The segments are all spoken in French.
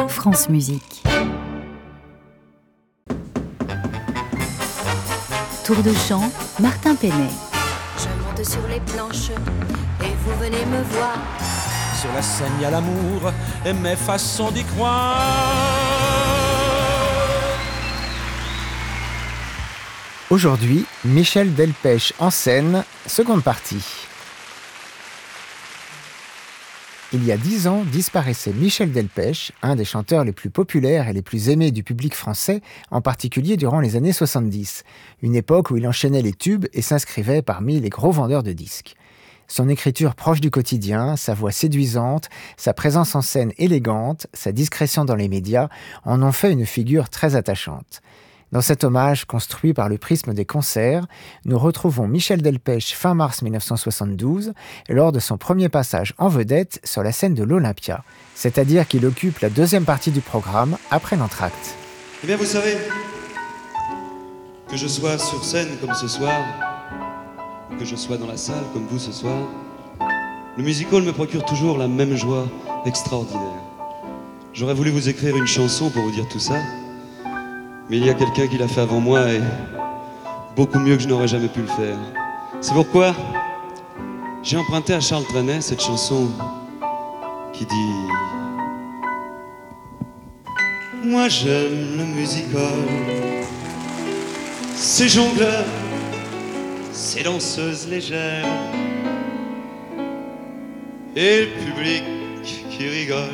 France Musique. Tour de chant, Martin Penet. Je monte sur les planches et vous venez me voir. Sur la scène, il y a l'amour et mes façons d'y croire. Aujourd'hui, Michel Delpech en scène, seconde partie. Il y a 10 ans, disparaissait Michel Delpech, un des chanteurs les plus populaires et les plus aimés du public français, en particulier durant les années 70, une époque où il enchaînait les tubes et s'inscrivait parmi les gros vendeurs de disques. Son écriture proche du quotidien, sa voix séduisante, sa présence en scène élégante, sa discrétion dans les médias en ont fait une figure très attachante. Dans cet hommage construit par le prisme des concerts, nous retrouvons Michel Delpech fin mars 1972, lors de son premier passage en vedette sur la scène de l'Olympia, c'est-à-dire qu'il occupe la deuxième partie du programme après l'entracte. Eh bien, vous savez, que je sois sur scène comme ce soir, que je sois dans la salle comme vous ce soir, le music-hall me procure toujours la même joie extraordinaire. J'aurais voulu vous écrire une chanson pour vous dire tout ça, mais il y a quelqu'un qui l'a fait avant moi et beaucoup mieux que je n'aurais jamais pu le faire. C'est pourquoi j'ai emprunté à Charles Trenet cette chanson qui dit: moi j'aime le music-hall, ces jongleurs, ces danseuses légères et le public qui rigole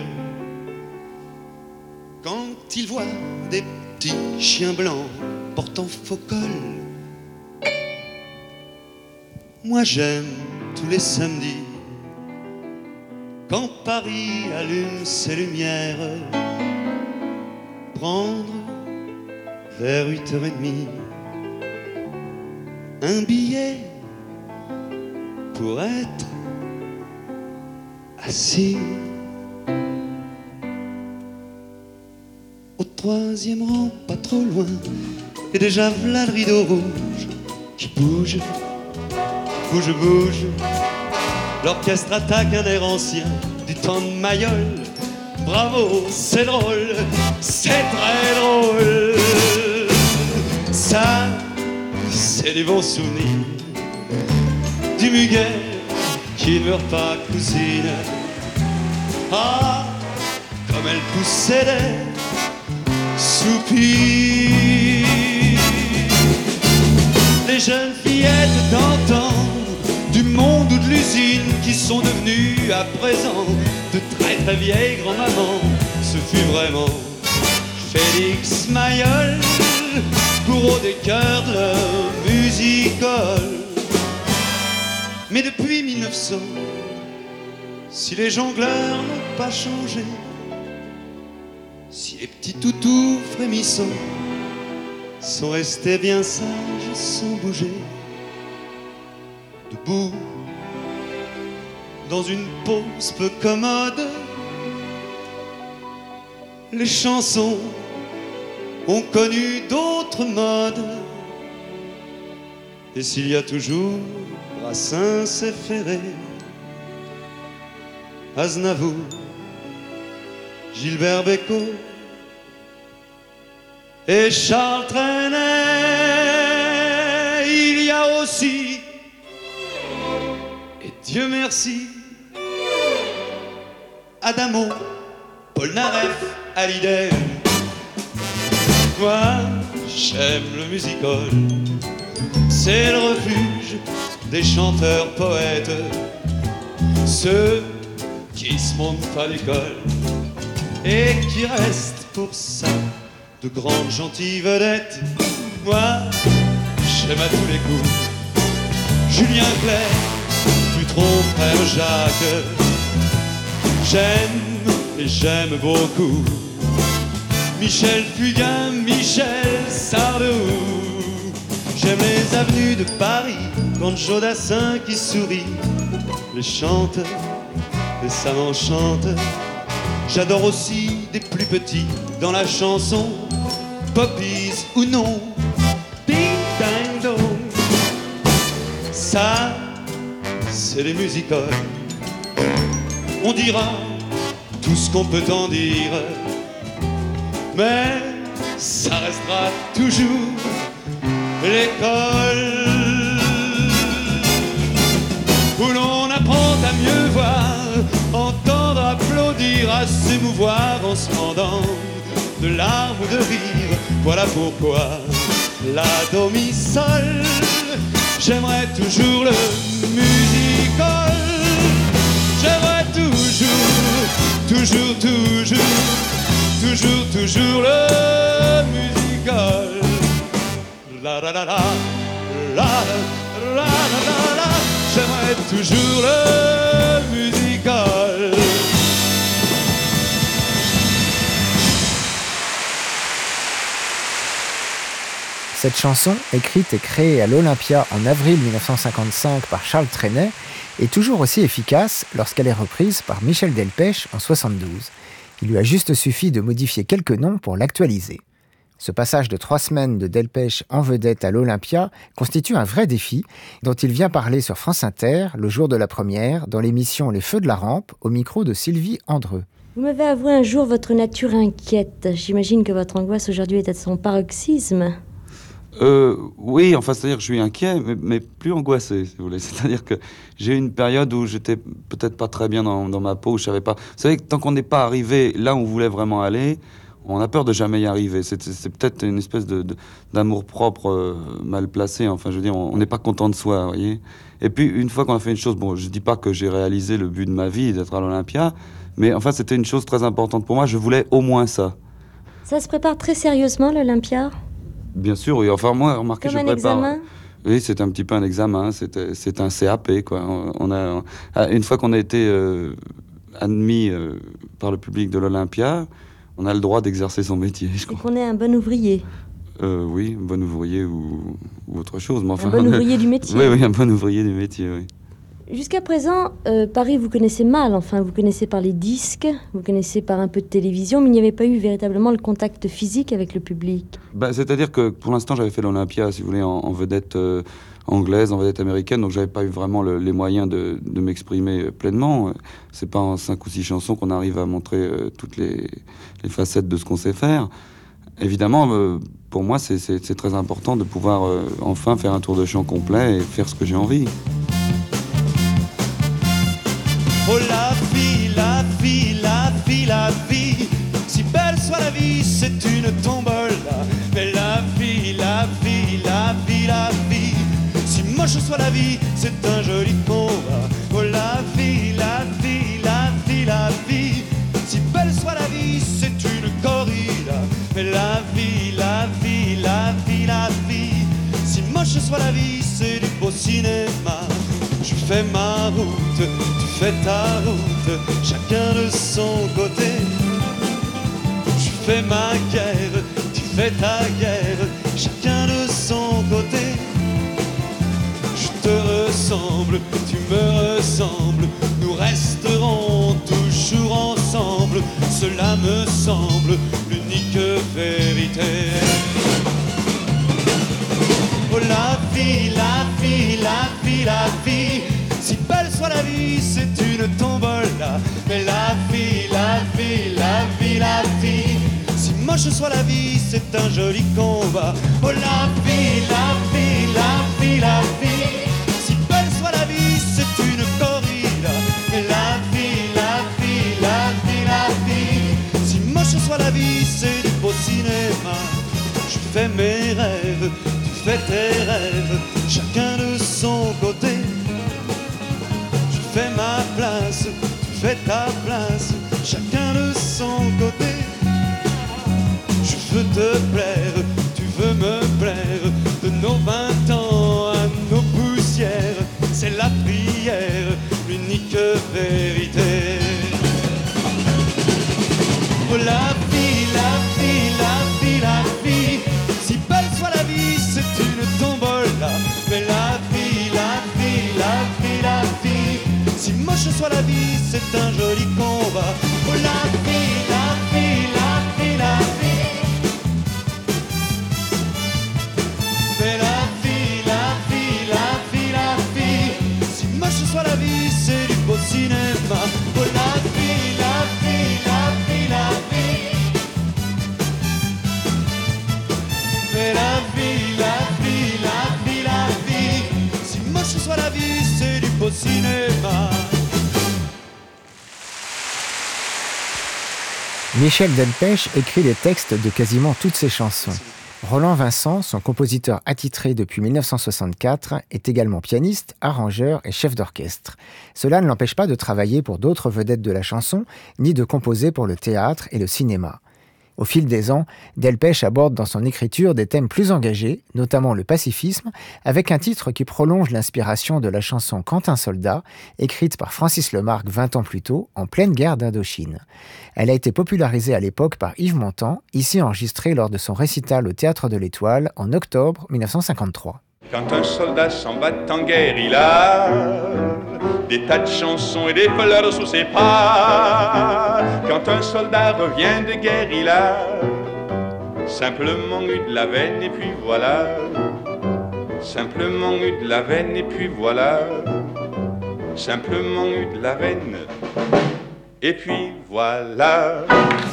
quand il voit des petits chiens blancs portant faux col. Moi j'aime tous les samedis quand Paris allume ses lumières, prendre vers 8h30 un billet pour être assis au troisième rang, pas trop loin, et déjà v'là le rideau rouge qui bouge, bouge, bouge. L'orchestre attaque un air ancien du temps de Mayol. Bravo, c'est drôle, c'est très drôle. Ça, c'est des bons souvenirs du muguet qui ne meurt pas, cousine. Ah, comme elle poussait des soupirs. Les jeunes fillettes d'antan, du monde ou de l'usine, qui sont devenues à présent de très très vieilles grand-mamans. Ce fut vraiment Félix Mayol, bourreau des cœurs de leur music-hall. Mais depuis 1900, si les jongleurs n'ont pas changé, si les petits toutous frémissants sont restés bien sages sans bouger, debout dans une pose peu commode, les chansons ont connu d'autres modes. Et s'il y a toujours Brassens et Ferré, Aznavour, Gilbert Bécaud et Charles Trenet, il y a aussi, et Dieu merci, Adamo, Polnareff, Hallyday. Moi, j'aime le music-hall, c'est le refuge des chanteurs poètes, ceux qui se montent à l'école et qui restent pour ça de grandes gentilles vedettes. Moi, j'aime à tous les coups Julien Clerc, plus trop frère Jacques. J'aime et j'aime beaucoup Michel Fugain, Michel Sardou. J'aime les avenues de Paris quand Jodassin qui sourit les chante et ça m'enchante. J'adore aussi des plus petits dans la chanson, Poppies ou non, Ding Dang Dong. Ça, c'est les music-halls. On dira tout ce qu'on peut en dire, mais ça restera toujours l'école où l'on apprend à mieux voir, entendre, applaudir, à s'émouvoir en se rendant de larmes ou de rire. Voilà pourquoi la do mi sol, j'aimerais toujours le musical. J'aimerais toujours, toujours, toujours, toujours, toujours le musical. La la la la, la la la la la, j'aimerais toujours le musical. Cette chanson, écrite et créée à l'Olympia en avril 1955 par Charles Trenet, est toujours aussi efficace lorsqu'elle est reprise par Michel Delpech en 1972. Il lui a juste suffi de modifier quelques noms pour l'actualiser. Ce passage de 3 semaines de Delpech en vedette à l'Olympia constitue un vrai défi dont il vient parler sur France Inter le jour de la première dans l'émission Les Feux de la Rampe au micro de Sylvie Andreu. Vous m'avez avoué un jour votre nature inquiète. J'imagine que votre angoisse aujourd'hui est à son paroxysme. Oui, enfin, c'est-à-dire que je suis inquiet, mais plus angoissé, si vous voulez. C'est-à-dire que j'ai eu une période où j'étais peut-être pas très bien dans ma peau, je savais pas. Vous savez que tant qu'on n'est pas arrivé là où on voulait vraiment aller, on a peur de jamais y arriver. C'est peut-être une espèce d'amour-propre mal placé. Enfin, je veux dire, on n'est pas content de soi, vous voyez. Et puis, une fois qu'on a fait une chose, bon, je dis pas que j'ai réalisé le but de ma vie, d'être à l'Olympia, mais enfin, c'était une chose très importante pour moi. Je voulais au moins ça. Ça se prépare très sérieusement, l'Olympia ? Bien sûr, oui. Enfin, moi, remarquez, comme je un prépare... examen ? Oui, c'est un petit peu un examen. C'est un CAP, quoi. Une fois qu'on a été admis par le public de l'Olympia, on a le droit d'exercer son métier, je crois. Et qu'on est un bon ouvrier. Oui, un bon ouvrier ou autre chose. Mais enfin, un bon ouvrier du métier. Oui, un bon ouvrier du métier, oui. Jusqu'à présent, Paris, vous connaissez mal. Enfin, vous connaissez par les disques, vous connaissez par un peu de télévision, mais il n'y avait pas eu véritablement le contact physique avec le public. C'est-à-dire que pour l'instant, j'avais fait l'Olympia, si vous voulez, en vedette anglaise, en vedette américaine, donc j'avais pas eu vraiment les moyens de m'exprimer pleinement. C'est pas en 5 ou 6 chansons qu'on arrive à montrer toutes les facettes de ce qu'on sait faire. Évidemment, pour moi, c'est très important de pouvoir enfin faire un tour de chant complet et faire ce que j'ai envie. Oh la vie, la vie, la vie, la vie, si belle soit la vie, c'est une tombola. Mais la vie, la vie, la vie, la vie, si moche soit la vie, c'est un joli combat. Oh la vie, la vie, la vie, la vie, si belle soit la vie, c'est une corrida. Mais la vie, la vie, la vie, la vie, si moche soit la vie, c'est du beau cinéma. Je fais ma route, tu fais ta route, chacun de son côté. Je fais ma guerre, tu fais ta guerre, chacun de son côté. Je te ressemble, tu me ressembles, nous resterons toujours ensemble. Cela me semble l'unique vérité. Oh la vie, la vie, la vie, la vie, si belle soit la vie, c'est une tombola. Mais la vie, la vie, la vie, la vie, si moche soit la vie, c'est un joli combat. Oh la vie, la vie, la vie, la vie, si belle soit la vie, c'est une corrida. Mais la vie, la vie, la vie, la vie, si moche soit la vie, c'est du beau cinéma. Je fais mes rêves, fais tes rêves, chacun de son côté. Je fais ma place, tu fais ta place, chacun de son côté. Je veux te plaire, tu veux me plaire, de nos 20 ans à nos poussières, c'est la prière, l'unique vérité. Oh la vie, la vie, la vie, la vie, si belle soit la vie, c'est une tombola. Mais la vie, la vie, la vie, la vie, si moche soit la vie, c'est un joli combat. Oh la vie, la vie, la vie, la vie, mais la vie, la vie, la vie, la vie, si moche soit la vie, c'est du beau cinéma. Oh la vie, la vie, la vie, la vie, cinéma. Michel Delpech écrit les textes de quasiment toutes ses chansons. Roland Vincent, son compositeur attitré depuis 1964, est également pianiste, arrangeur et chef d'orchestre. Cela ne l'empêche pas de travailler pour d'autres vedettes de la chanson, ni de composer pour le théâtre et le cinéma. Au fil des ans, Delpech aborde dans son écriture des thèmes plus engagés, notamment le pacifisme, avec un titre qui prolonge l'inspiration de la chanson Quand un soldat, écrite par Francis Lemarque 20 ans plus tôt, en pleine guerre d'Indochine. Elle a été popularisée à l'époque par Yves Montand, ici enregistrée lors de son récital au Théâtre de l'Étoile en octobre 1953. Quand un soldat s'en va en guerre, il a des tas de chansons et des fleurs sous ses pas. Quand un soldat revient de guerre, il a simplement eu de la veine et puis voilà. Simplement eu de la veine et puis voilà. Simplement eu de la veine et puis voilà.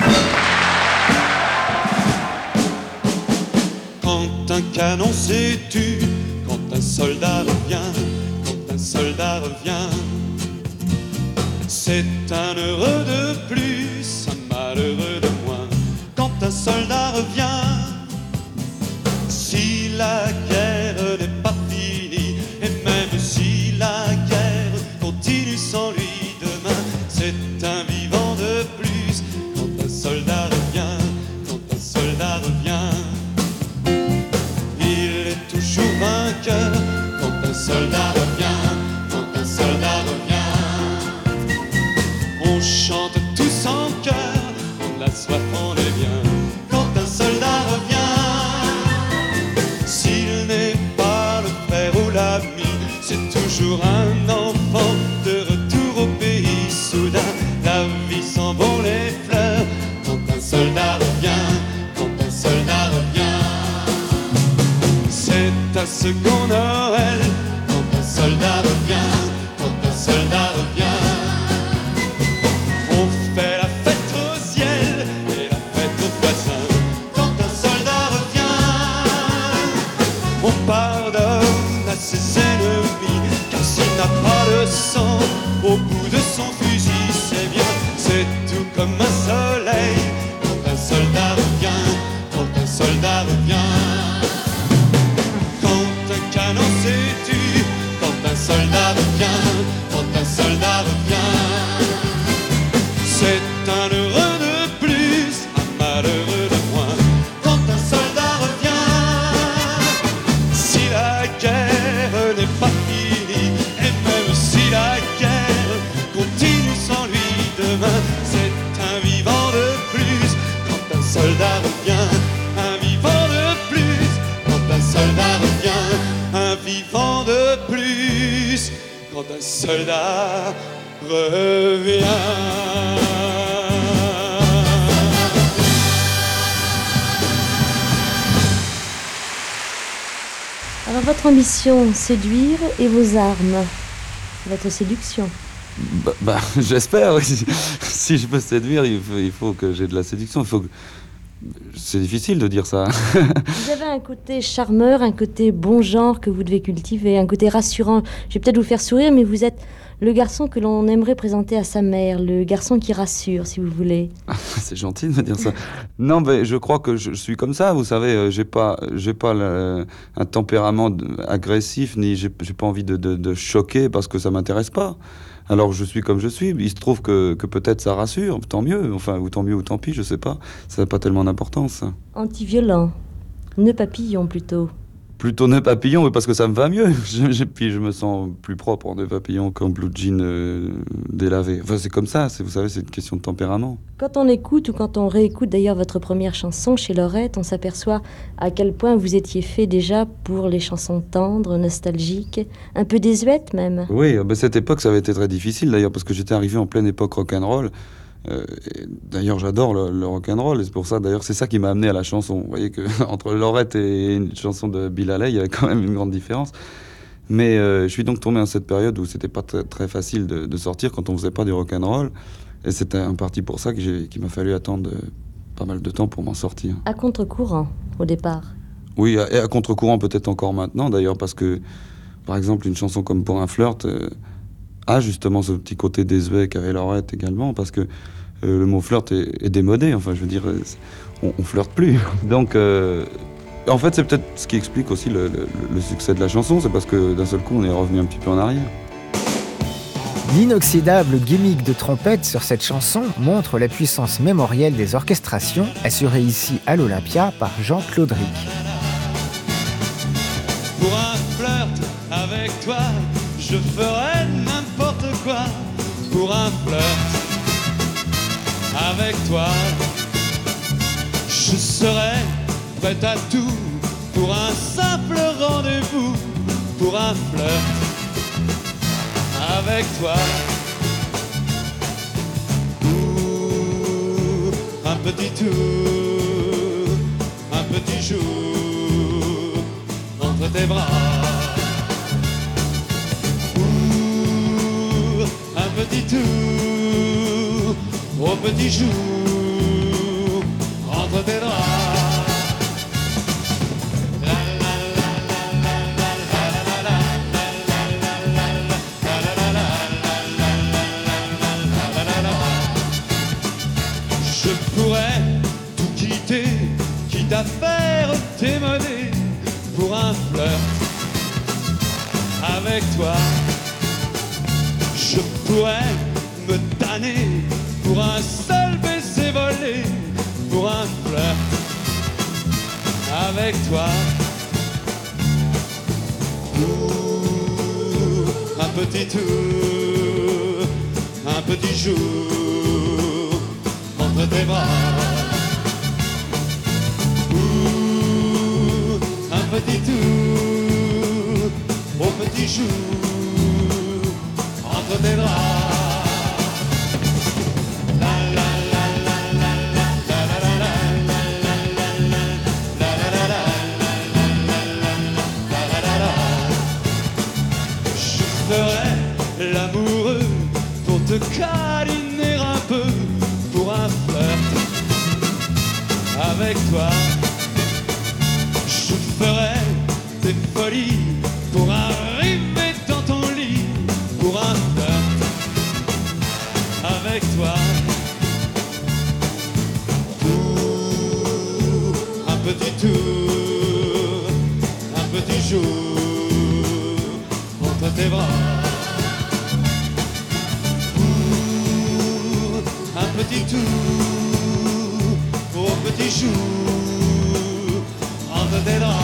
Quand un canon s'est tu, quand un soldat revient, quand un soldat revient, c'est un heureux de plus, un malheureux de moins. Quand un soldat revient, si la guerre n'est pas finie, et même si la guerre continue sans lui demain, c'est un vivant de plus. Quand un soldat revient, quand un soldat revient, toujours vainqueur. Quand un soldat revient, quand un soldat revient, on chante tous en chœur, on a soif, on est bien. Quand un soldat revient, s'il n'est pas le frère ou l'ami, c'est toujours un enfant de retour au pays soudain. La vie sent bon les fleurs. Quand un soldat revient, quand un soldat revient, c'est un second Noël. Quand un soldat revient, quand un soldat revient, on fait la fête au ciel et la fête aux voisins. Quand un soldat revient, on pardonne à ses ennemis, car s'il n'a pas le sang au bout de son fusil, c'est bien, c'est tout comme un soleil. Quand un soldat revient, quand un soldat revient, canon s'est tu, quand un soldat revient, quand un soldat revient, c'est un heureux de plus, un malheureux de moins. Quand un soldat revient, si la guerre n'est pas finie, et même si la guerre continue sans lui demain, c'est un vivant de plus. Quand un soldat revient, un vivant de plus. Quand un soldat revient, un vivant de plus. Quand un soldat revient. Alors votre ambition, séduire, et vos armes, votre séduction. J'espère, oui. Si je peux séduire, il faut que j'ai de la séduction. C'est difficile de dire ça. Vous avez un côté charmeur, un côté bon genre que vous devez cultiver, un côté rassurant. Je vais peut-être vous faire sourire, mais vous êtes le garçon que l'on aimerait présenter à sa mère, le garçon qui rassure, si vous voulez. C'est gentil de me dire ça. Non, mais je crois que je suis comme ça, vous savez. J'ai pas un tempérament agressif, ni j'ai pas envie de choquer parce que ça m'intéresse pas. Alors je suis comme je suis. Il se trouve que peut-être ça rassure, tant mieux. Enfin, ou tant mieux ou tant pis, je sais pas. Ça n'a pas tellement d'importance. Anti-violent, nœud papillon plutôt. Plutôt nœud papillon, mais parce que ça me va mieux. Puis je me sens plus propre en nœud papillon qu'en blue jean délavé. Enfin, c'est comme ça, vous savez, c'est une question de tempérament. Quand on écoute ou quand on réécoute d'ailleurs votre première chanson chez Lorette, on s'aperçoit à quel point vous étiez fait déjà pour les chansons tendres, nostalgiques, un peu désuètes même. Oui, cette époque, ça avait été très difficile d'ailleurs, parce que j'étais arrivé en pleine époque rock'n'roll. D'ailleurs, j'adore le rock'n'roll, et c'est pour ça, d'ailleurs, c'est ça qui m'a amené à la chanson. Vous voyez que entre Lorette et une chanson de Bill Haley, il y avait quand même une grande différence. Mais je suis donc tombé dans cette période où c'était pas très facile de sortir quand on faisait pas du rock'n'roll, et c'était un parti pour ça qu'il m'a fallu attendre pas mal de temps pour m'en sortir. À contre-courant, au départ. Oui, et à contre-courant peut-être encore maintenant, d'ailleurs, parce que, par exemple, une chanson comme Pour un flirt, a justement ce petit côté désuet qu'avait Laurette également, parce que le mot flirt est démodé, enfin je veux dire, on flirte plus. Donc en fait c'est peut-être ce qui explique aussi le succès de la chanson, c'est parce que d'un seul coup on est revenu un petit peu en arrière. L'inoxydable gimmick de trompette sur cette chanson montre la puissance mémorielle des orchestrations assurées ici à l'Olympia par Jean-Claude Ric. Pour un flirt avec toi, je ferai n'importe quoi. Pour un flirt avec toi, je serai prêt à tout. Pour un simple rendez-vous, pour un flirt avec toi. Ouh, un petit tour, un petit jour entre tes bras. Ouh, un petit tour, au petit jour entre tes draps. Je pourrais tout quitter, quitte à faire démoder pour un flirt avec toi. Je pourrais me damner pour un seul baiser volé, pour un flirt avec toi. Ouh, un petit tour, un petit jour entre tes bras. Ouh, un petit tour, au petit jour entre tes draps. Je ferai l'amoureux pour te câliner un peu, pour un flirt avec toi. Je ferai des folies pour arriver dans ton lit, pour un flirt avec toi. Ouh, un petit tour, un petit jour entre tes bras. Ouh, un petit tour, au petit jour entre tes draps.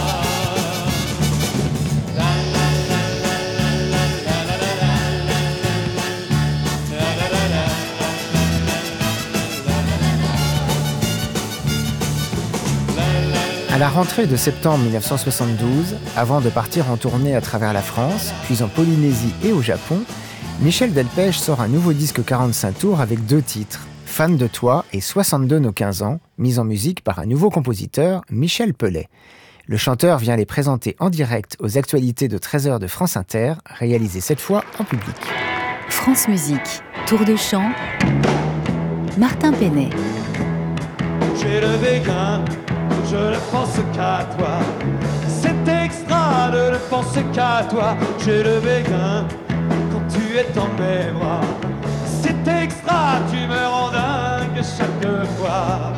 À la rentrée de septembre 1972, avant de partir en tournée à travers la France, puis en Polynésie et au Japon, Michel Delpech sort un nouveau disque 45 tours avec 2 titres, Fan de toi et 62 nos 15 ans, mis en musique par un nouveau compositeur, Michel Pellet. Le chanteur vient les présenter en direct aux actualités de 13h de France Inter, réalisées cette fois en public. France Musique, tour de chant, Martin Penet. J'ai le végan, je ne pense qu'à toi. C'est extra de ne penser qu'à toi. J'ai le végan quand tu es dans mes bras. C'est extra, tu me rends dingue chaque fois.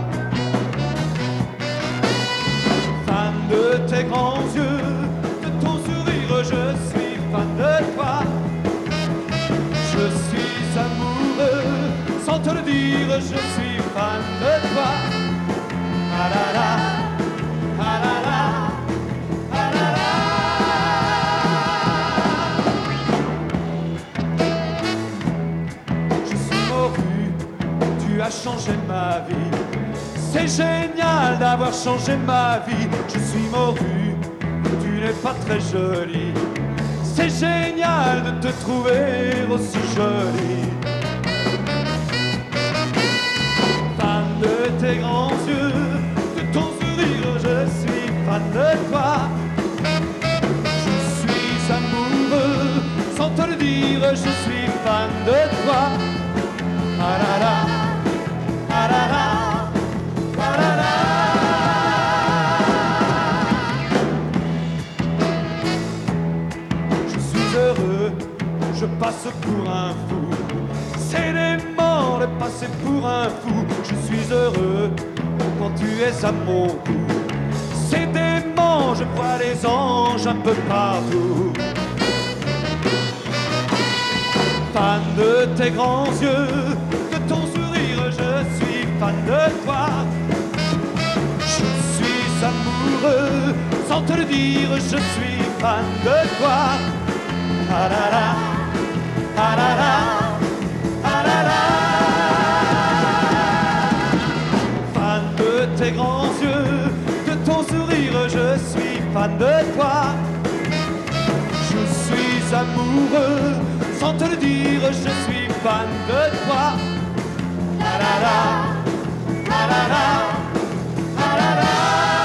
Fan de tes grands yeux, de ton sourire, je suis fan de toi. Je suis amoureux, sans te le dire, je suis fan de toi. Ah la la, ah la la, ah la la. Je suis mouru, tu as changé ma vie. C'est génial d'avoir changé ma vie. Je suis mouru, tu n'es pas très jolie. C'est génial de te trouver aussi jolie. Fan de tes grands yeux, de ton sourire, je suis fan de toi. Je suis amoureux, sans te le dire, je suis fan de toi. Ah la la, ah la la, ah la la. Je suis heureux, je passe passe pour un fou. C'est dément de passer pour un fou. Je suis heureux quand tu es à mon cou. C'est dément, je vois les anges un peu partout. Fan de tes grands yeux, de ton sourire, je suis fan de toi. Je suis amoureux, sans te le dire, je suis fan de toi. Ah la la, ah la la, ah la la. Fan de tes grands yeux, de ton sourire, je suis fan de toi. Je suis amoureux, sans te le dire, je suis fan de toi. La la la, la la la, la la la.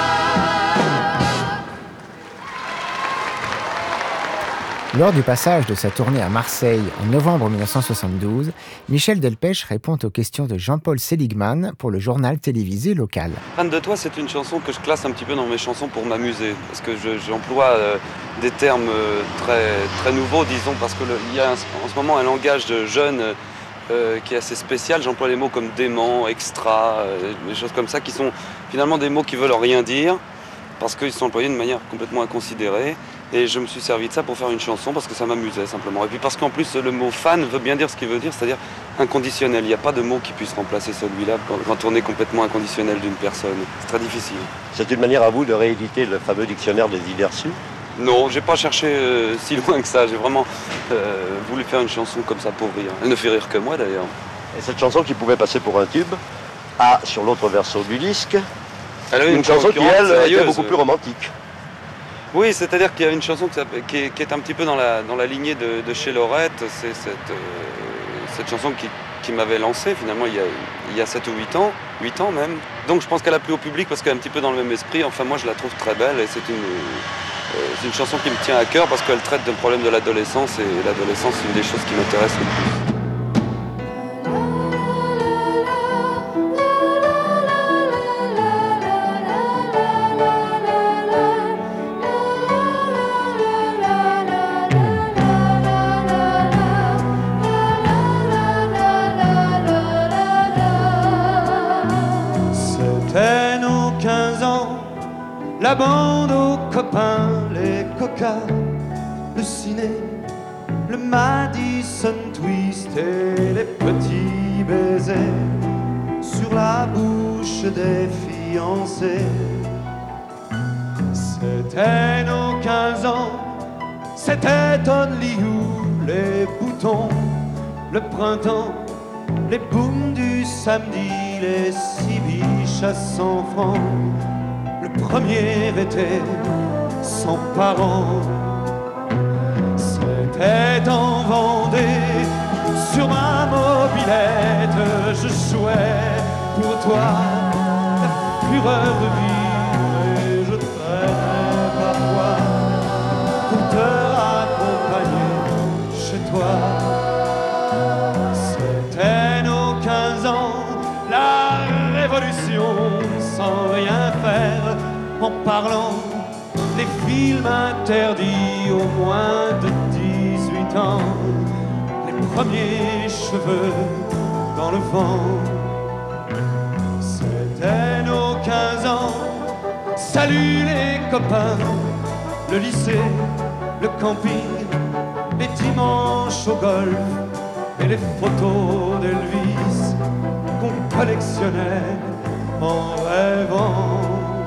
Lors du passage de sa tournée à Marseille en novembre 1972, Michel Delpech répond aux questions de Jean-Paul Seligman pour le journal télévisé local. Fan de toi, c'est une chanson que je classe un petit peu dans mes chansons pour m'amuser, parce que j'emploie des termes très nouveaux, disons, parce qu'il y a en ce moment un langage de jeunes qui est assez spécial. J'emploie les mots comme dément, extra, des choses comme ça, qui sont finalement des mots qui veulent rien dire, parce qu'ils sont employés de manière complètement inconsidérée. Et je me suis servi de ça pour faire une chanson parce que ça m'amusait simplement. Et puis parce qu'en plus le mot fan veut bien dire ce qu'il veut dire, c'est-à-dire inconditionnel. Il n'y a pas de mot qui puisse remplacer celui-là quand on est complètement inconditionnel d'une personne. C'est très difficile. C'est une manière à vous de rééditer le fameux dictionnaire des idées reçues ? Non, j'ai pas cherché si loin que ça. J'ai vraiment voulu faire une chanson comme ça pour rire. Elle ne fait rire que moi d'ailleurs. Et cette chanson qui pouvait passer pour un tube a sur l'autre verso du disque une chanson qui elle était beaucoup plus romantique. Oui, c'est-à-dire qu'il y a une chanson qui est un petit peu dans la lignée de chez Lorette. C'est cette chanson qui m'avait lancé finalement il y a 7 ou 8 ans même. Donc je pense qu'elle a plu au public parce qu'elle est un petit peu dans le même esprit. Enfin moi je la trouve très belle et c'est une chanson qui me tient à cœur parce qu'elle traite d'un problème de l'adolescence et l'adolescence c'est une des choses qui m'intéresse le plus. La bande aux copains, les coca, le ciné, le Madison Twist et les petits baisers sur la bouche des fiancés. C'était nos 15 ans, c'était Only You, les boutons, le printemps, les booms du samedi, les 6 biches à 100 francs. Le premier été sans parents. C'était en Vendée, sur ma mobilette, je jouais pour toi la fureur de vivre et je traînais parfois pour te raccompagner chez toi. C'était nos 15 ans, la révolution sans rien faire, en parlant des films interdits aux moins de 18 ans, les premiers cheveux dans le vent. C'était nos 15 ans, salut les copains, le lycée, le camping, les dimanches au golf et les photos d'Elvis qu'on collectionnait en rêvant.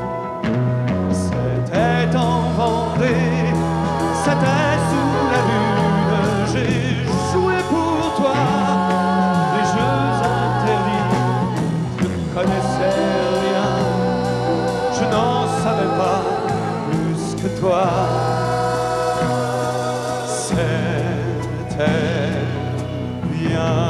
C'était en Vendée, c'était sous la lune, j'ai joué pour toi les jeux interdits, je ne connaissais rien, je n'en savais pas plus que toi. C'était bien.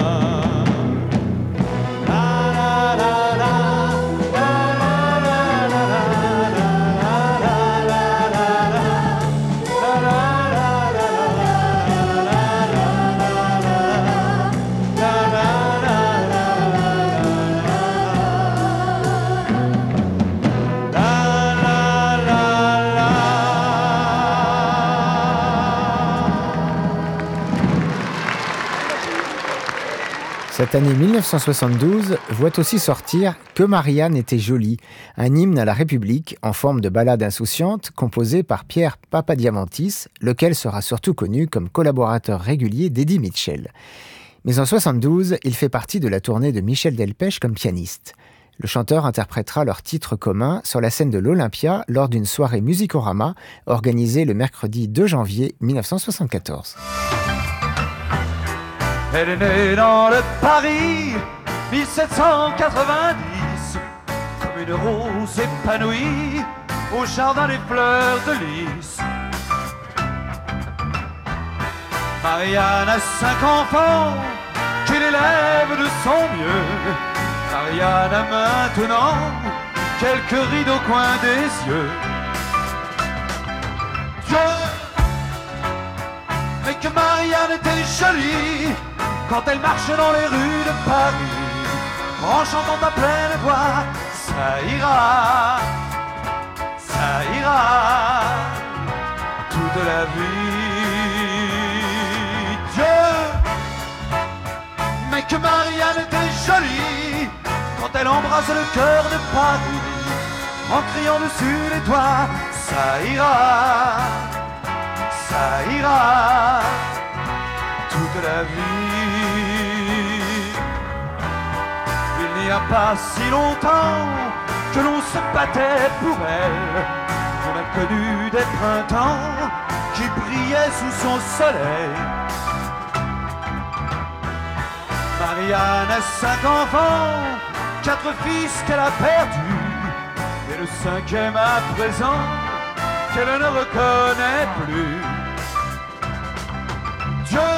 Cette année 1972 voit aussi sortir « Que Marianne était jolie », un hymne à la République en forme de ballade insouciante composé par Pierre Papadiamantis, lequel sera surtout connu comme collaborateur régulier d'Eddie Mitchell. Mais en 1972, il fait partie de la tournée de Michel Delpech comme pianiste. Le chanteur interprétera leur titre commun sur la scène de l'Olympia lors d'une soirée Musicorama organisée le mercredi 2 janvier 1974. Elle est née dans le Paris 1790, comme une rose épanouie au jardin des fleurs de lys. Marianne a 5 enfants qu'elle élève de son mieux. Marianne a maintenant quelques rides au coin des yeux. Dieu, mais que Marianne était jolie quand elle marche dans les rues de Paris, en chantant à pleine voix, ça ira toute la vie. Dieu, mais que Marianne était jolie quand elle embrasse le cœur de Paris, en criant dessus les toits, ça ira toute la vie. Il n'y a pas si longtemps que l'on se battait pour elle. On a connu des printemps qui brillaient sous son soleil. Marianne a 5 enfants, 4 fils qu'elle a perdus, et le 5e à présent qu'elle ne reconnaît plus. Dieu,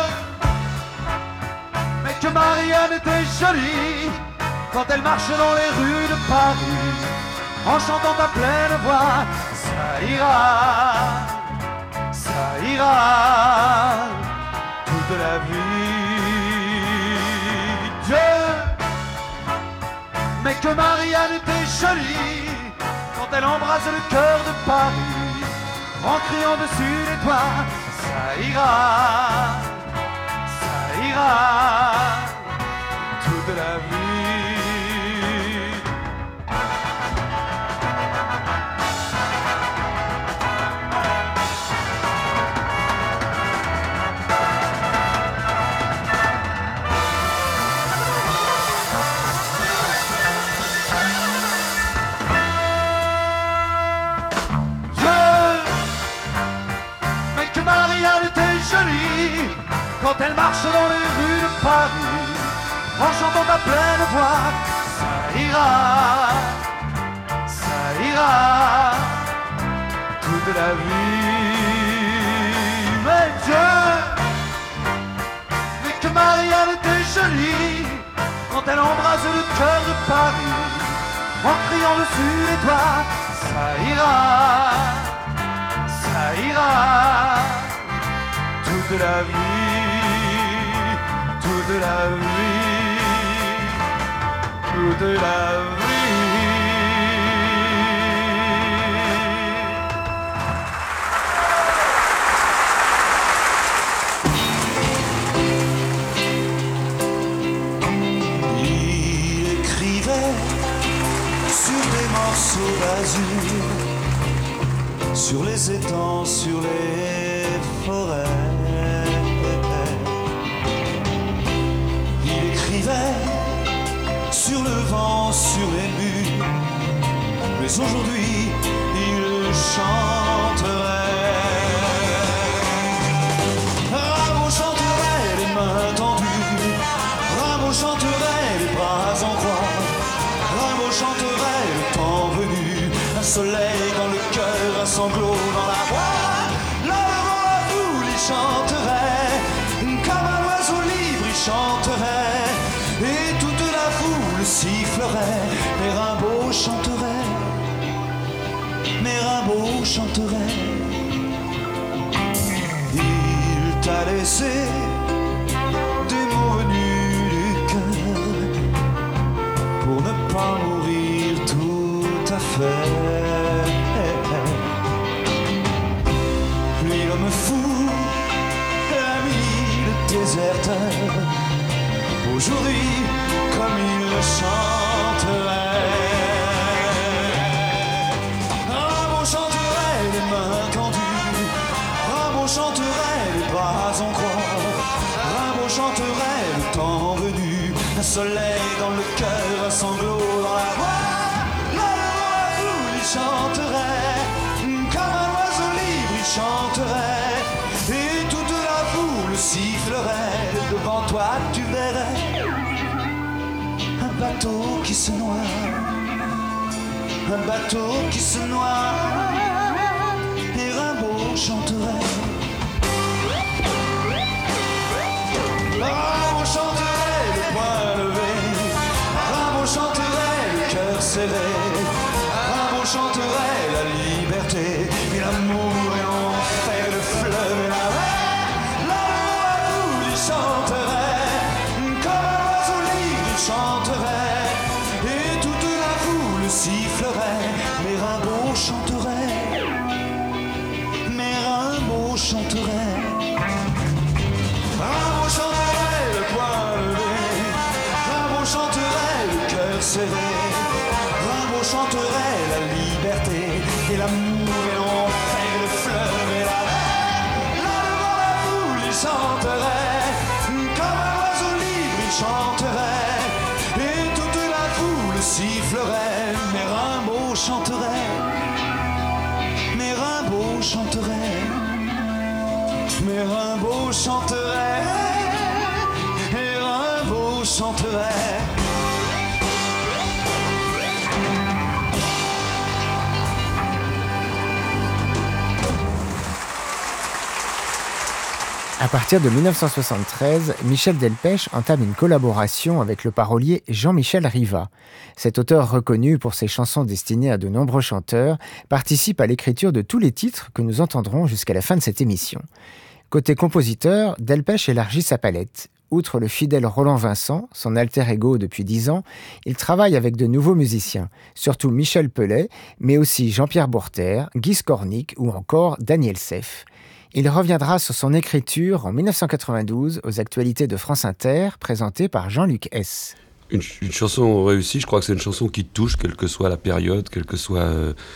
mais que Marianne était jolie quand elle marche dans les rues de Paris, en chantant à pleine voix, ça ira toute la vie. Dieu, mais que Marianne était jolie quand elle embrasse le cœur de Paris, en criant dessus les toits, ça ira toute la vie. Quand elle marche dans les rues de Paris, en chantant à pleine voix, ça ira toute la vie. Mais Dieu, mais que Marianne était jolie quand elle embrasse le cœur de Paris, en criant dessus les toits, ça ira toute la vie, toute la vie, toute la vie. Il écrivait sur des morceaux d'azur, sur les étangs, sur les forêts. Sur le vent, sur les murs, mais aujourd'hui il chanterait. Rimbaud chanterait les mains tendues, Rimbaud chanterait les bras en croix, Rimbaud chanterait le temps venu, un soleil dans le cœur, un sanglot dans la voix. Là devant la foule il chanterait, comme un oiseau libre il chanterait, et toute la foule sifflerait, mais Rimbaud chanterait, mais Rimbaud chanterait. Il t'a laissé des mots venus du cœur pour ne pas mourir tout à fait. Lui l'homme fou, l'ami le déserteur, aujourd'hui chanterait. Rimbaud chanterait les mains tendues, Rimbaud chanterait les bras en croix, Rimbaud chanterait le temps venu, un soleil dans le cœur, un sanglot dans la voix. Il chanterait, comme un oiseau libre il chanterait, et toute la foule sifflerait, devant toi tu verrais un bateau qui se noie, un bateau qui se noie, et Rimbaud chanterait. Rimbaud chanterait le poing levé, Rimbaud chanterait le cœur serré, Rimbaud chanterait la liberté, et l'amour et l'enfer, le fleuve et la mer. L'amour à foule il chanterait, comme un oiseau libre il chanterait, et toute la foule sifflerait, mais Rimbaud chanterait, mais Rimbaud chanterait. Rimbaud chanterait le poing levé, Rimbaud chanterait le cœur serré, Rimbaud chanterait la liberté, et l'amour et l'enfer, le fleuve et la mer. Là devant la foule il chanterait, comme un oiseau libre il chanterait, et toute la foule sifflerait, mais Rimbaud chanterait, mais Rimbaud chanterait, mais Rimbaud chanterait, et Rimbaud chanterait. À partir de 1973, Michel Delpech entame une collaboration avec le parolier Jean-Michel Rivat. Cet auteur reconnu pour ses chansons destinées à de nombreux chanteurs participe à l'écriture de tous les titres que nous entendrons jusqu'à la fin de cette émission. Côté compositeur, Delpech élargit sa palette. Outre le fidèle Roland Vincent, son alter ego depuis 10 ans, il travaille avec de nouveaux musiciens, surtout Michel Pellet, mais aussi Jean-Pierre Bourter, Guy Skornik ou encore Daniel Seff. Il reviendra sur son écriture en 1992 aux actualités de France Inter, présentée par Jean-Luc Hess. Une chanson réussie, je crois que c'est une chanson qui touche, quelle que soit la période, quelle que soit,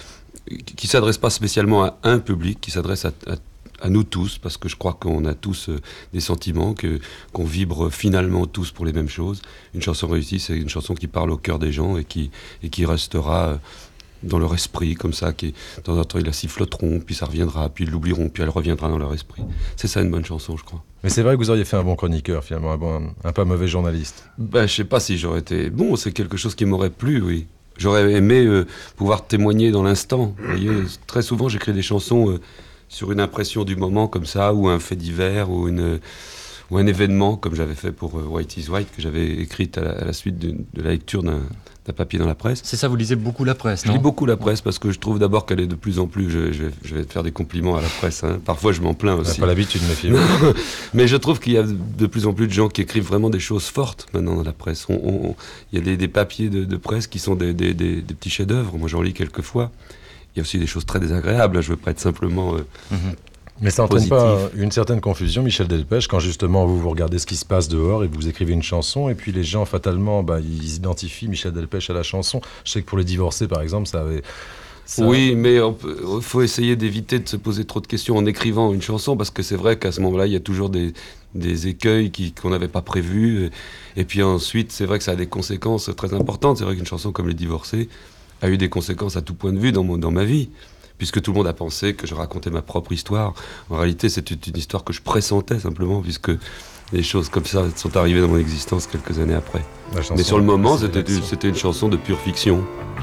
qui s'adresse pas spécialement à un public, qui s'adresse à nous tous, parce que je crois qu'on a tous des sentiments, qu'on vibre finalement tous pour les mêmes choses. Une chanson réussie, c'est une chanson qui parle au cœur des gens et qui restera dans leur esprit, comme ça, qui de temps en temps ils la siffloteront, puis ça reviendra, puis ils l'oublieront, puis elle reviendra dans leur esprit. C'est ça une bonne chanson, je crois. Mais c'est vrai que vous auriez fait un bon chroniqueur, finalement, un pas mauvais journaliste. Je sais pas si j'aurais été bon, c'est quelque chose qui m'aurait plu, oui. J'aurais aimé pouvoir témoigner dans l'instant. Vous voyez, très souvent j'écris des chansons sur une impression du moment, comme ça, ou un fait divers, ou un événement, comme j'avais fait pour White is White, que j'avais écrite à la suite de la lecture d'un papier dans la presse. C'est ça, vous lisez beaucoup la presse, non ? Je lis beaucoup la presse parce que je trouve d'abord qu'elle est de plus en plus... Je vais te faire des compliments à la presse. Hein. Parfois, je m'en plains aussi. On n'a pas l'habitude, méfiez. Mais je trouve qu'il y a de plus en plus de gens qui écrivent vraiment des choses fortes maintenant dans la presse. Il y a des papiers de presse qui sont des petits chefs-d'œuvre. Moi, j'en lis quelques fois. Il y a aussi des choses très désagréables. Je ne veux pas être simplement... Mais ça n'entraîne pas une certaine confusion, Michel Delpech, quand justement vous regardez ce qui se passe dehors et que vous écrivez une chanson, et puis les gens, fatalement, ils identifient Michel Delpech à la chanson. Je sais que pour les divorcés, par exemple, ça avait... Oui, mais il faut essayer d'éviter de se poser trop de questions en écrivant une chanson, parce que c'est vrai qu'à ce moment-là, il y a toujours des écueils qu'on n'avait pas prévus. Et puis ensuite, c'est vrai que ça a des conséquences très importantes. C'est vrai qu'une chanson comme Les Divorcés a eu des conséquences à tout point de vue dans ma vie, puisque tout le monde a pensé que je racontais ma propre histoire. En réalité, c'est une histoire que je pressentais simplement, puisque les choses comme ça sont arrivées dans mon existence quelques années après. Mais sur le moment, c'était une chanson de pure fiction.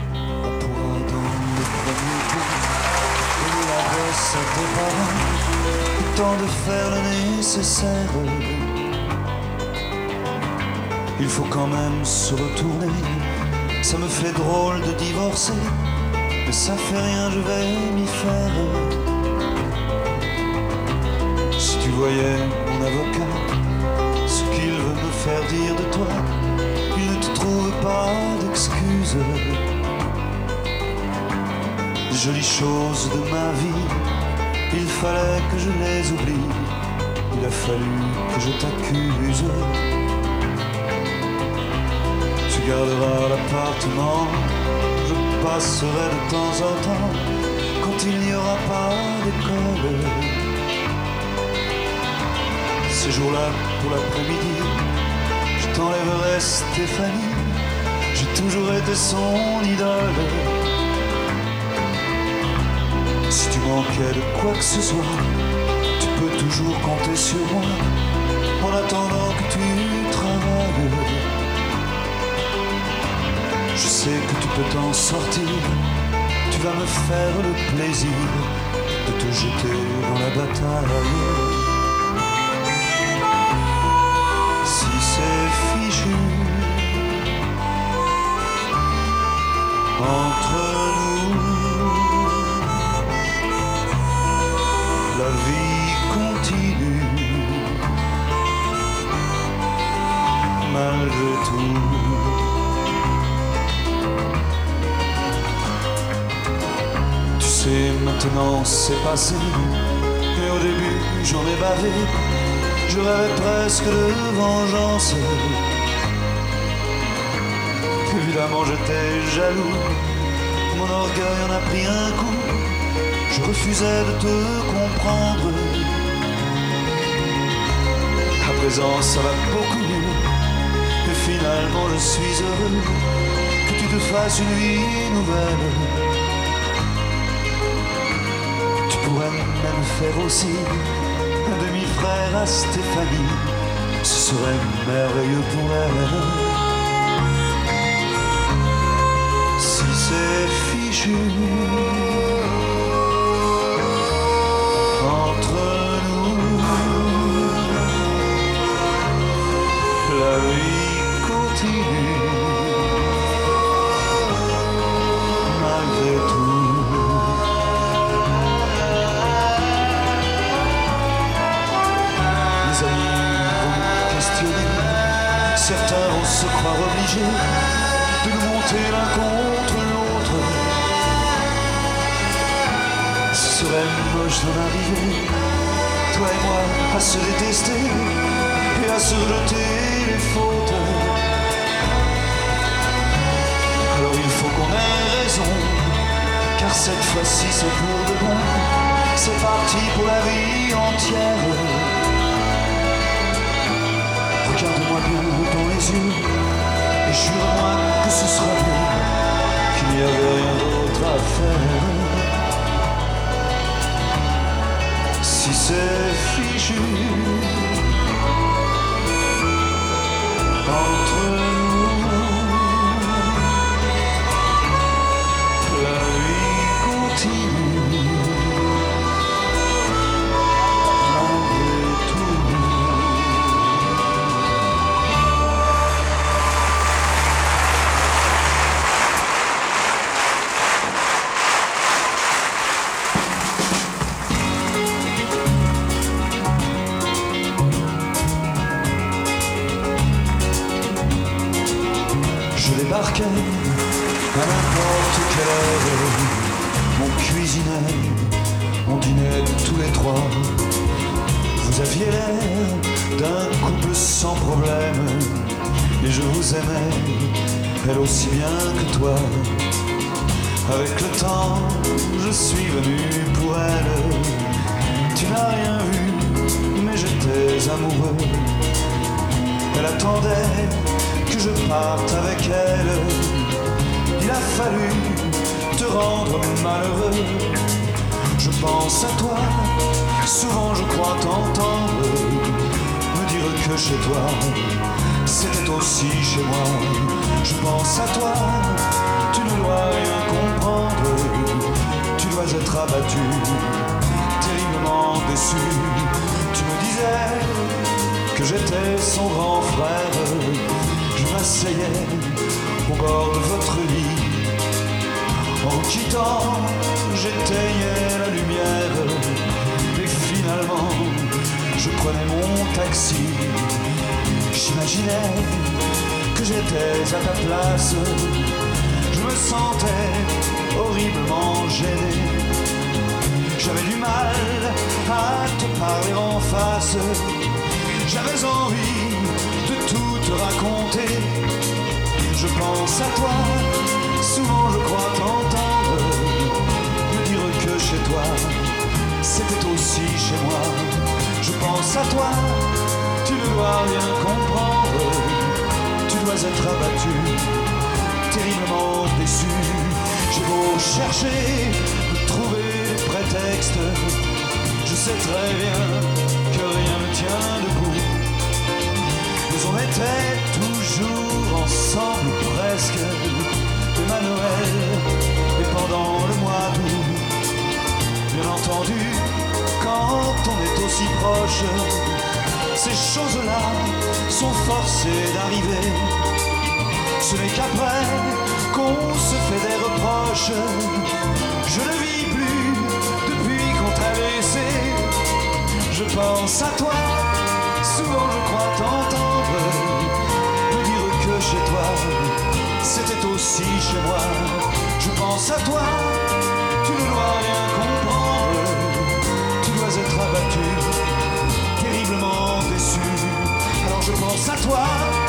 Temps de faire le nécessaire. Il faut quand même se retourner. Ça me fait drôle de divorcer, mais ça fait rien, je vais m'y faire. Si tu voyais mon avocat, ce qu'il veut me faire dire de toi, il ne te trouve pas d'excuses. Les jolies choses de ma vie, il fallait que je les oublie. Il a fallu que je t'accuse. Ce garderas l'appartement. Je passerai de temps en temps quand il n'y aura pas d'école. Ces jours-là, pour l'après-midi, je t'enlèverai Stéphanie. J'ai toujours été son idole. Si tu manquais de quoi que ce soit, tu peux toujours compter sur moi en attendant que tu travailles. Je sais que tu peux t'en sortir, tu vas me faire le plaisir de te jeter dans la bataille. Si c'est fichu entre nous, la vie continue malgré tout. Tu sais, maintenant c'est passé, mais au début j'en ai bavé. Je rêvais presque de vengeance. Évidemment j'étais jaloux, mon orgueil en a pris un coup. Je refusais de te comprendre. À présent ça va beaucoup mieux, et finalement je suis heureux que tu te fasses une vie nouvelle. Tu pourrais même faire aussi un demi-frère à Stéphanie, ce serait merveilleux pour elle. Si c'est fichu entre nous, la vie continue malgré tout. Les amis vont me questionner, certains vont se croire obligés de nous monter l'un contre l'autre. Ce serait moche d'en arriver, toi et moi, à se détester et à se rejeter les fautes. Alors il faut qu'on ait raison, car cette fois-ci c'est pour de bon. C'est parti pour la vie entière. Regarde-moi bien dans les yeux et jure-moi que ce sera mieux, qu'il n'y avait rien d'autre à faire. Si c'est fichu entre nous, la vie continue malgré tout. À n'importe quelle heure, on cuisinait, on dînait tous les trois. Vous aviez l'air d'un couple sans problème, et je vous aimais, elle aussi bien que toi. Avec le temps, je suis venu pour elle. Tu n'as rien vu, mais j'étais amoureux. Elle attendait que je parte avec elle. Il a fallu te rendre malheureux. Je pense à toi, souvent je crois t'entendre me dire que chez toi, c'était aussi chez moi. Je pense à toi, tu ne dois rien comprendre. Tu dois être abattu, terriblement déçu. Tu me disais que j'étais son grand frère. Je m'asseyais au bord de votre lit. En quittant, j'éteignais la lumière. Et finalement, je prenais mon taxi. J'imaginais que j'étais à ta place. Je me sentais horriblement gêné. J'avais du mal à te parler en face. J'avais envie de tout te raconter. Je pense à toi, souvent je crois t'entendre me dire que chez toi, c'était aussi chez moi. Je pense à toi, tu ne dois rien comprendre, tu dois être abattu, terriblement déçu. J'ai beau chercher, trouver des prétextes, je sais très bien que rien ne tient debout. Mais on était toujours ensemble presque, même à Noël et pendant le mois d'août. Bien entendu, quand on est aussi proche, ces choses-là sont forcées d'arriver. Ce n'est qu'après qu'on se fait des reproches. Je ne vis plus depuis qu'on t'a laissé. Je pense à toi, souvent je crois t'entendre me dire que chez toi, c'était aussi chez moi. Je pense à toi, tu ne dois rien comprendre, tu dois être abattu, terriblement déçu. Alors je pense à toi.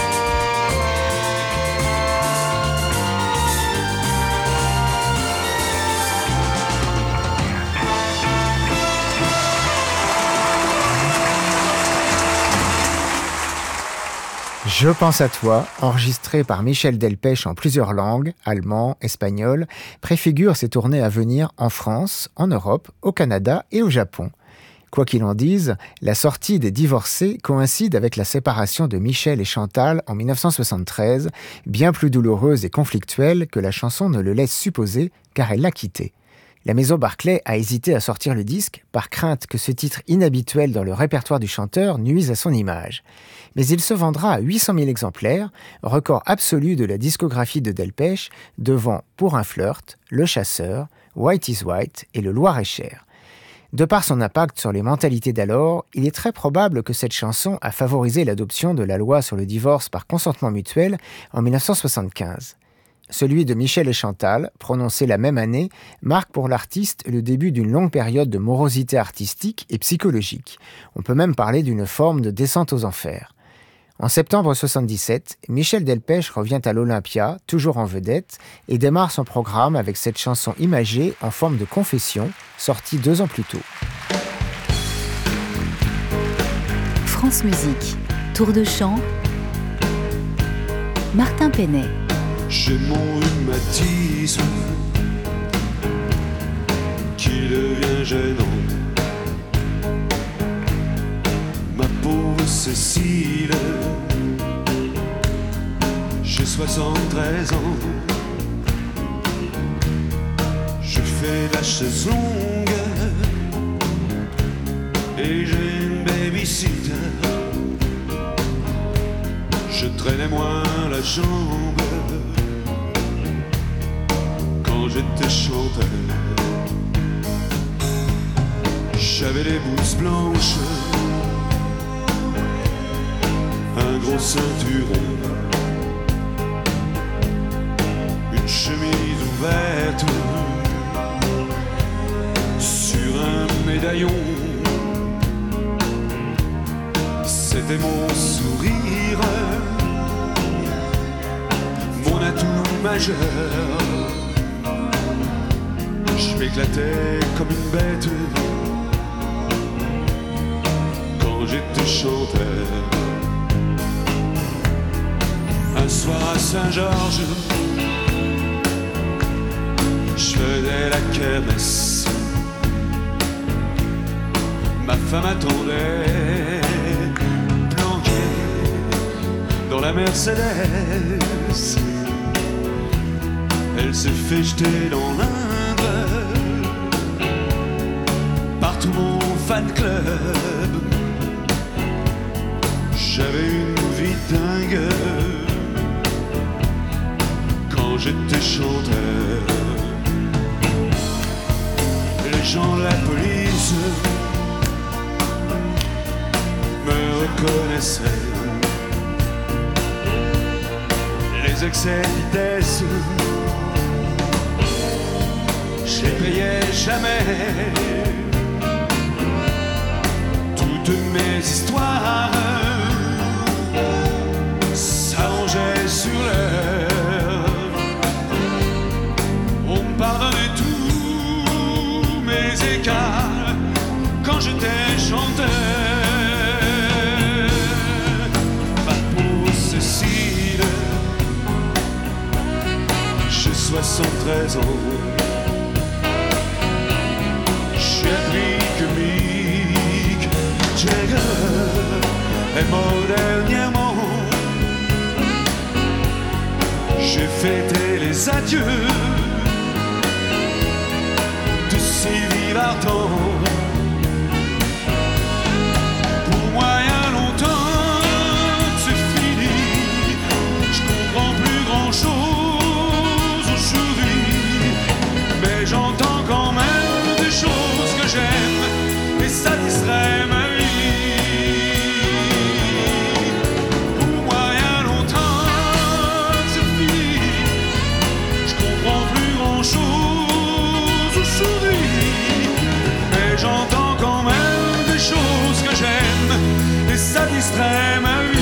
Je pense à toi, enregistré par Michel Delpech en plusieurs langues, allemand, espagnol, préfigure ses tournées à venir en France, en Europe, au Canada et au Japon. Quoi qu'il en dise, la sortie des Divorcés coïncide avec la séparation de Michel et Chantal en 1973, bien plus douloureuse et conflictuelle que la chanson ne le laisse supposer, car elle l'a quitté. La maison Barclay a hésité à sortir le disque par crainte que ce titre inhabituel dans le répertoire du chanteur nuise à son image. Mais il se vendra à 800 000 exemplaires, record absolu de la discographie de Delpech, devant Pour un flirt, Le Chasseur, White is White et Le Loir-et-Cher. De par son impact sur les mentalités d'alors, il est très probable que cette chanson a favorisé l'adoption de la loi sur le divorce par consentement mutuel en 1975. Celui de Michel et Chantal, prononcé la même année, marque pour l'artiste le début d'une longue période de morosité artistique et psychologique. On peut même parler d'une forme de descente aux enfers. En septembre 1977, Michel Delpech revient à l'Olympia, toujours en vedette, et démarre son programme avec cette chanson imagée en forme de confession, sortie 2 ans plus tôt. France Musique, tour de chant, Martin Penet. J'ai mon rhumatisme qui devient gênant. Ma peau Cécile, j'ai 73 ans. Je fais de la chaise longue et j'ai une babysitter. Je traînais moins la jambe quand j'étais chanteur. J'avais les blouses blanches, un gros ceinturon, une chemise ouverte sur un médaillon. C'était mon sourire, mon atout majeur. Je m'éclatais comme une bête quand j'étais chanteur. Un soir à Saint-Georges, je faisais la kermesse. Ma femme attendait, planquée dans la Mercedes. Elle s'est fait jeter dans l'Indre par tout mon fan club. J'avais une vie dingue quand j'étais chanteur. Les gens de la police me reconnaissaient. Les excès de vitesse, je les payais jamais. Toutes mes histoires s'arrangeaient sur l'heure. écarts quand j'étais chanteur. Pour Cécile, j'ai 73 ans. J'ai appris que Mick Jagger est mort dernièrement. J'ai fêté les adieux de Sylvie Vartan. Pour moi, il y a longtemps que c'est fini. Je comprends plus grand-chose aujourd'hui, mais j'entends quand même des choses que j'aime et ça distrait ma vie. Pour moi, il y a longtemps que c'est fini. Je comprends plus grand-chose aujourd'hui, mais j'entends quand même des choses que j'aime et ça distrait ma vie.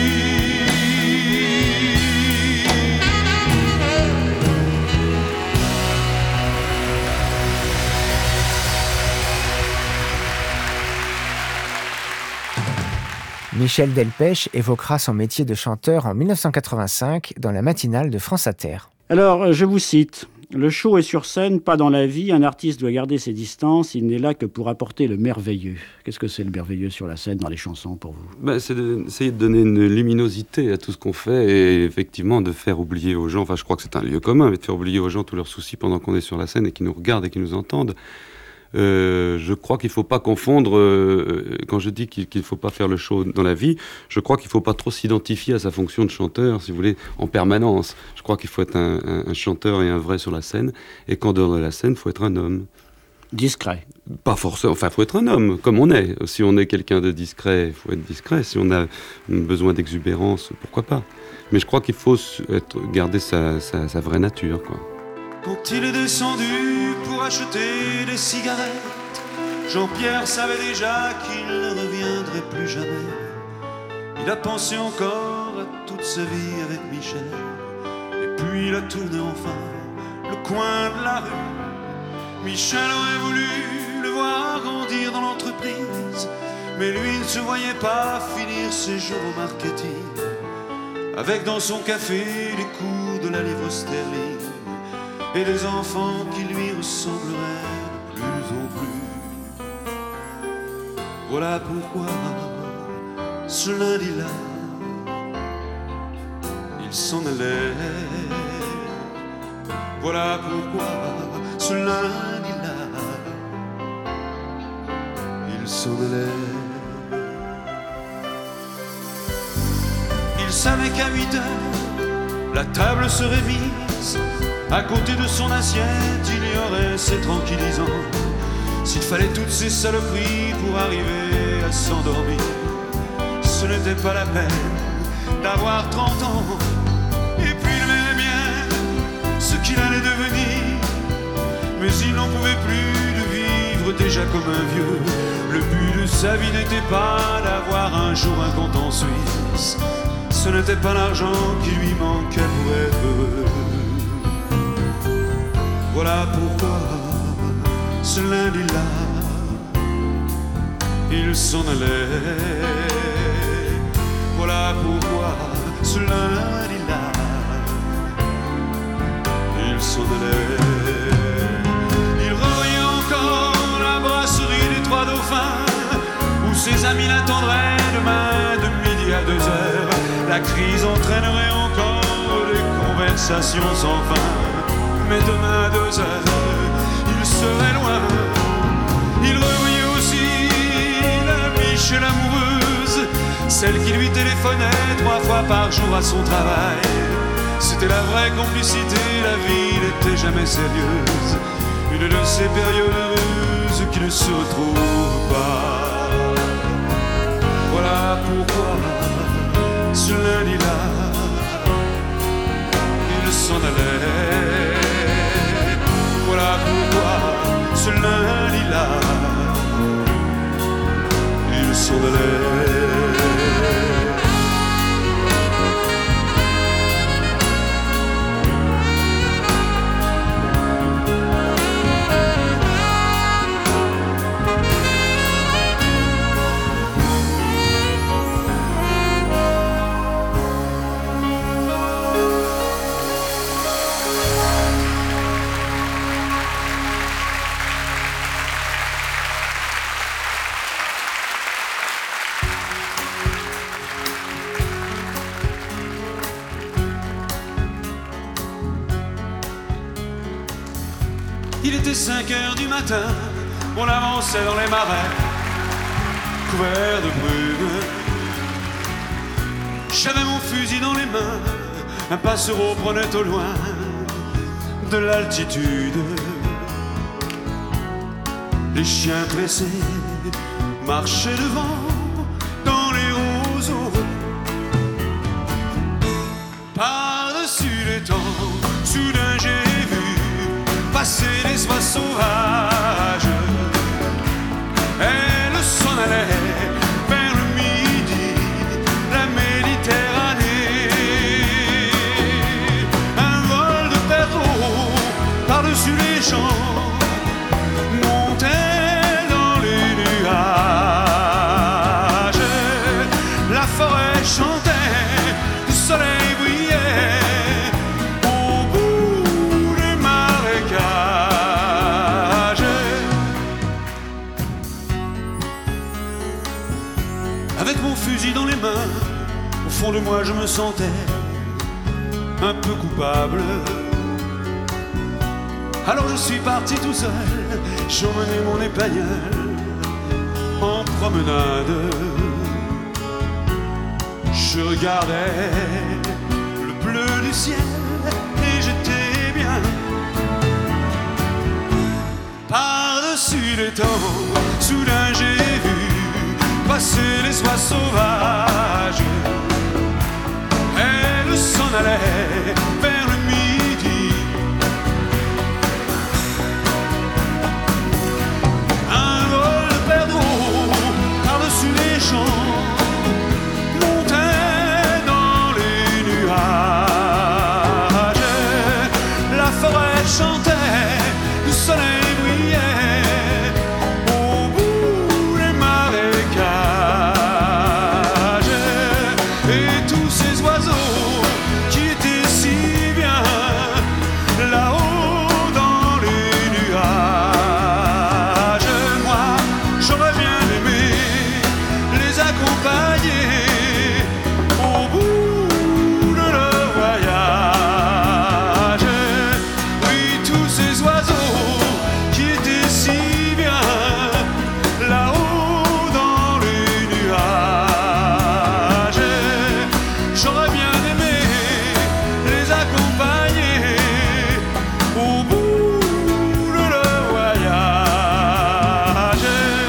Michel Delpech évoquera son métier de chanteur en 1985 dans la matinale de France Inter. Alors, je vous cite. Le show est sur scène, pas dans la vie. Un artiste doit garder ses distances. Il n'est là que pour apporter le merveilleux. Qu'est-ce que c'est le merveilleux sur la scène, dans les chansons, pour vous ? C'est d'essayer de donner une luminosité à tout ce qu'on fait et effectivement de faire oublier aux gens, enfin je crois que c'est un lieu commun, mais de faire oublier aux gens tous leurs soucis pendant qu'on est sur la scène et qu'ils nous regardent et qu'ils nous entendent. Je crois qu'il ne faut pas confondre, quand je dis qu'il ne faut pas faire le show dans la vie, je crois qu'il ne faut pas trop s'identifier à sa fonction de chanteur, si vous voulez, en permanence. Je crois qu'il faut être un chanteur et un vrai sur la scène, et qu'en dehors de la scène, il faut être un homme. Discret. Pas forcément, enfin il faut être un homme, comme on est. Si on est quelqu'un de discret, il faut être discret. Si on a besoin d'exubérance, pourquoi pas. Mais je crois qu'il faut garder sa vraie nature, quoi. Quand il est descendu pour acheter des cigarettes, Jean-Pierre savait déjà qu'il ne reviendrait plus jamais. Il a pensé encore à toute sa vie avec Michel, et puis il a tourné enfin le coin de la rue. Michel aurait voulu le voir grandir dans l'entreprise, mais lui ne se voyait pas finir ses jours au marketing, avec dans son café les coups de la livre sterling et les enfants qui lui ressembleraient de plus en plus. Voilà pourquoi ce lundi-là, il s'en allait. Voilà pourquoi ce lundi-là, il s'en allait. Il savait qu'à 8 heures, la table serait mise. À côté de son assiette, il y aurait ses tranquillisants. S'il fallait toutes ces saloperies pour arriver à s'endormir, ce n'était pas la peine d'avoir 30 ans. Et puis il aimait bien ce qu'il allait devenir, mais il n'en pouvait plus de vivre déjà comme un vieux. Le but de sa vie n'était pas d'avoir un jour un compte en Suisse. Ce n'était pas l'argent qui lui manquait pour être heureux. Voilà pourquoi ce lundi-là, il s'en allait. Voilà pourquoi ce lundi-là, il s'en allait. Il revoyait encore la brasserie des Trois Dauphins, où ses amis l'attendraient demain de midi à 2 heures. La crise entraînerait encore des conversations sans fin. Mais demain à 2 heures, il serait loin. Il revoyait aussi la Michel amoureuse, celle qui lui téléphonait 3 fois par jour à son travail. C'était la vraie complicité, la vie n'était jamais sérieuse. Une de ces périodes heureuses qui ne se retrouvent pas. Voilà pourquoi ce lundi-là, il s'en allait. Voilà pourquoi ce lundi-là, il s'en allait. Il était 5 heures du matin, on avançait dans les marais, couverts de brume. J'avais mon fusil dans les mains, un passereau prenait au loin de l'altitude. Les chiens pressés marchaient devant dans les roseaux. Par-dessus les temps, soudain j'ai vu passer des oies sauvages. Elles s'en allaient vers le midi, la Méditerranée. Un vol de perdreaux par-dessus les champs montait dans les nuages. La forêt chantait, le soleil brillait au bout des marécages. Avec mon fusil dans les mains, au fond de moi je me sentais un peu coupable. Alors je suis parti tout seul, j'emmenais mon épagneul en promenade. Je regardais le bleu du ciel et j'étais bien. Par-dessus les temps, soudain j'ai vu passer les oies sauvages. Elles s'en allaient vers le midi. Un vol de perdreaux par-dessus les champs montait dans les nuages. La forêt chantait, le soleil brillait au bout des marécages. Et tous ces oiseaux qui étaient si bien là-haut dans les nuages. Moi, j'aurais bien aimé les accompagner au bout de leur voyage. Oui, tous ces oiseaux qui étaient si bien là-haut dans les nuages. J'aurais bien aimé les accompagner au bout de leur voyage.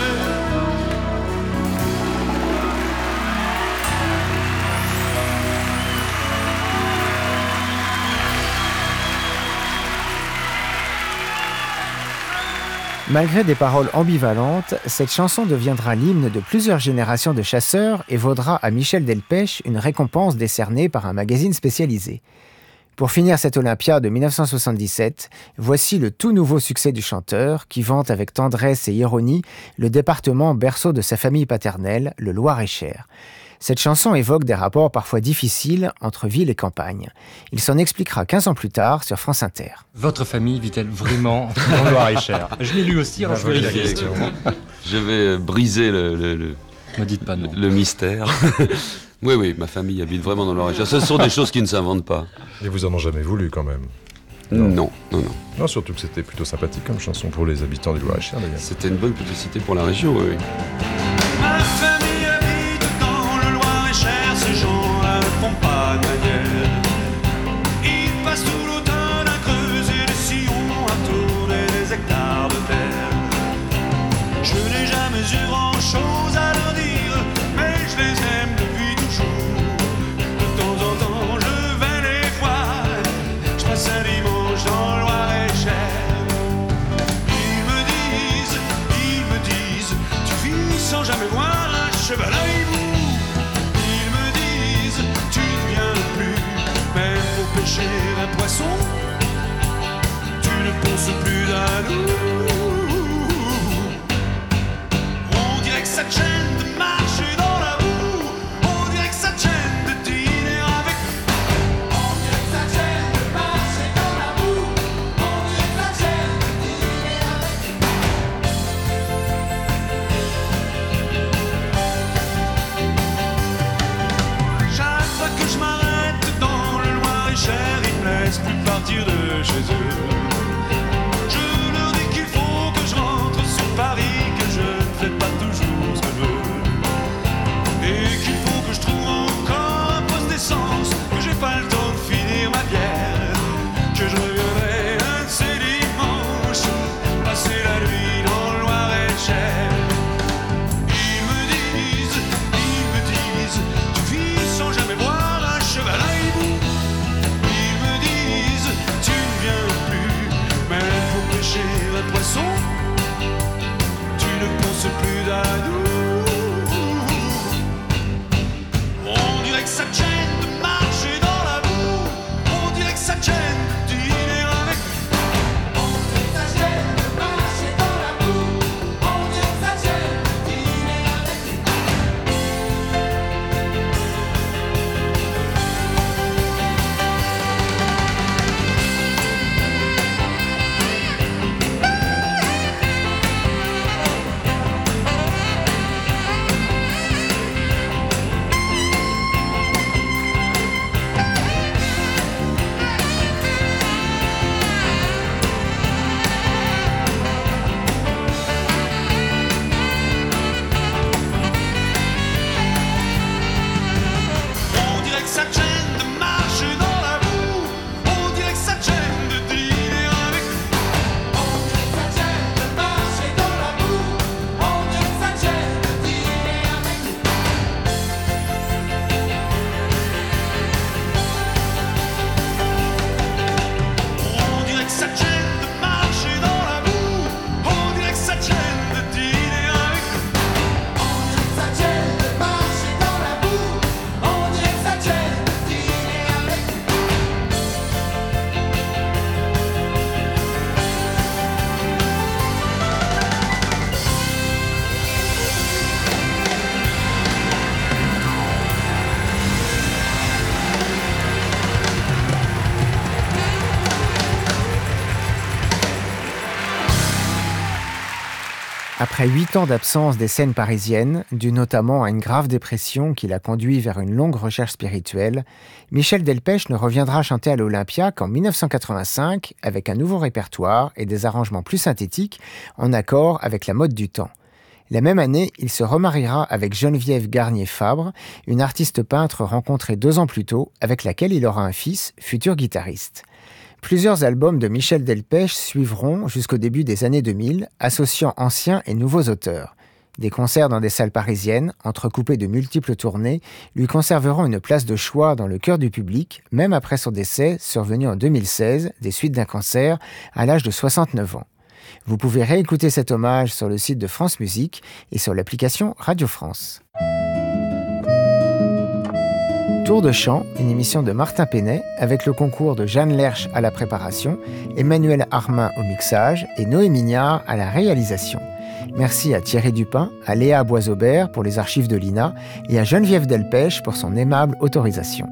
Malgré des paroles ambivalentes, cette chanson deviendra l'hymne de plusieurs générations de chasseurs et vaudra à Michel Delpech une récompense décernée par un magazine spécialisé. Pour finir cette Olympia de 1977, voici le tout nouveau succès du chanteur qui vante avec tendresse et ironie le département berceau de sa famille paternelle, le Loir-et-Cher. Cette chanson évoque des rapports parfois difficiles entre ville et campagne. Il s'en expliquera 15 ans plus tard sur France Inter. Votre famille vit-elle vraiment dans le Loir-et-Cher? Je l'ai lu aussi, alors je vais la question. Je vais briser Ne dites pas non. le mystère. Oui, ma famille habite vraiment dans le Loir-et-Cher. Ce sont des choses qui ne s'inventent pas. Et vous en ont jamais voulu quand même? Non. Non, surtout que c'était plutôt sympathique comme chanson pour les habitants du Loir-et-Cher d'ailleurs. C'était une bonne publicité pour la région, oui. Ma famille habite dans le Loir-et-Cher, ces gens-là ne font pas de manière. Ils passent tout l'automne à creuser des sillons, à tourner des hectares de terre. Je n'ai jamais eu grand-chose à leur dire, mais je les aime depuis toujours. De temps en temps, je vais les voir, je passe un dimanche dans le Loir-et-Cher. Ils me disent, tu vis sans jamais voir un cheval à hibou. Ils me disent, tu ne viens plus Après 8 ans d'absence des scènes parisiennes, due notamment à une grave dépression qui l'a conduit vers une longue recherche spirituelle, Michel Delpech ne reviendra chanter à l'Olympia qu'en 1985 avec un nouveau répertoire et des arrangements plus synthétiques en accord avec la mode du temps. La même année, il se remariera avec Geneviève Garnier-Fabre, une artiste peintre rencontrée 2 ans plus tôt, avec laquelle il aura un fils, futur guitariste. Plusieurs albums de Michel Delpech suivront jusqu'au début des années 2000, associant anciens et nouveaux auteurs. Des concerts dans des salles parisiennes, entrecoupés de multiples tournées, lui conserveront une place de choix dans le cœur du public, même après son décès, survenu en 2016, des suites d'un cancer, à l'âge de 69 ans. Vous pouvez réécouter cet hommage sur le site de France Musique et sur l'application Radio France. Tour de chant, une émission de Martin Penet avec le concours de Jeanne Lerche à la préparation, Emmanuel Armin au mixage et Noé Mignard à la réalisation. Merci à Thierry Dupin, à Léa Boisaubert pour les archives de l'INA et à Geneviève Delpech pour son aimable autorisation.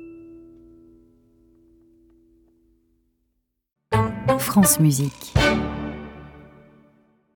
France Musique.